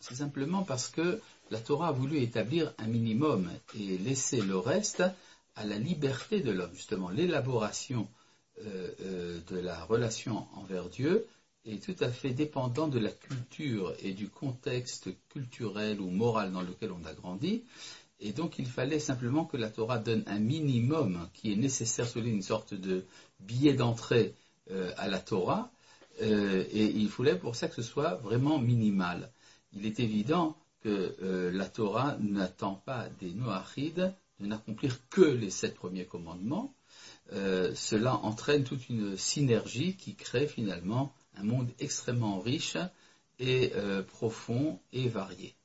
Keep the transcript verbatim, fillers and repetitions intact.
C'est simplement parce que la Torah a voulu établir un minimum et laisser le reste à la liberté de l'homme. Justement, l'élaboration euh, euh, de la relation envers Dieu est tout à fait dépendant de la culture et du contexte culturel ou moral dans lequel on a grandi. Et donc, il fallait simplement que la Torah donne un minimum qui est nécessaire, c'est une sorte de billet d'entrée euh, à la Torah. Euh, et il fallait pour ça que ce soit vraiment minimal. Il est évident que euh, la Torah n'attend pas des Noachides de n'accomplir que les sept premiers commandements. Euh, cela entraîne toute une synergie qui crée finalement un monde extrêmement riche et euh, profond et varié.